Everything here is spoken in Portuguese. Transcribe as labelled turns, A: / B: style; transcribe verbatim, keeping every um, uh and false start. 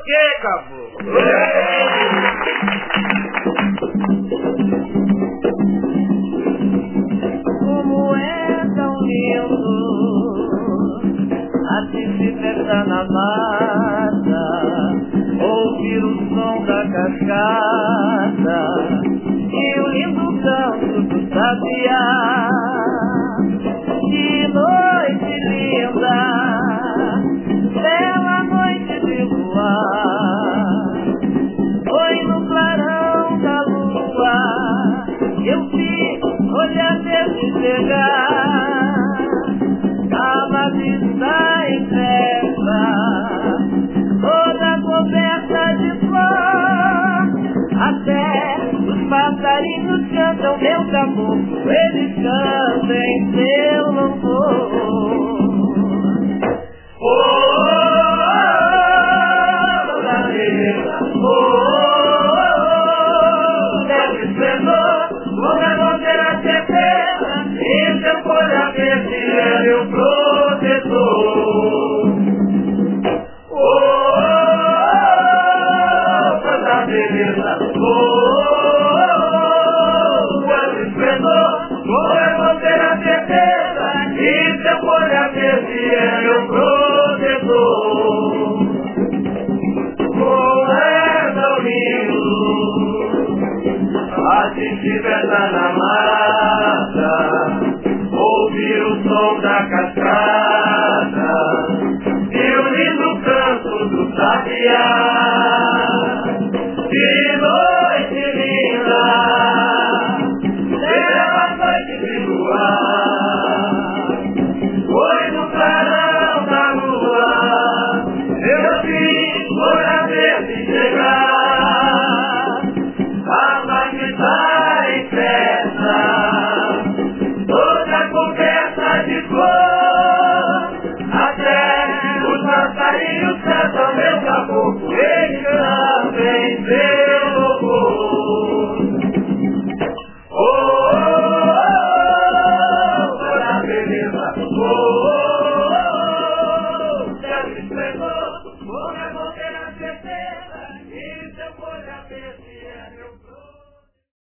A: quê, caboclo?
B: Como é tão lindo assim se festa na mata, ouvir o som da cascata e o lindo canto do sabiá. Que noite linda, bela noite de luar, foi no clarão da lua eu vi olhar dele chegar. A madre está em festa, toda coberta de flor, até os passarinhos cantam meu caboclo, eles cantam em seu louvor. Oh, oh, oh, oh, oh, oh, deve ser como é bom ter a certeza, e seu folha verde é meu protetor. Oh, oh, oh, tanta beleza, oh, oh, quanto esplendor, como é bom ter a certeza, e seu folha verde é meu protetor. Como é tão lindo assim se besa na mata, ouvir o som da cascata e o lindo canto do sabiá. Que noite linda, bela noite de luar, foi no clarão da lua eu vi folha verde chegar. A mãe está em festa, toda coberta de flor, até os passarinhos cantam meu caboclo, eles cantam em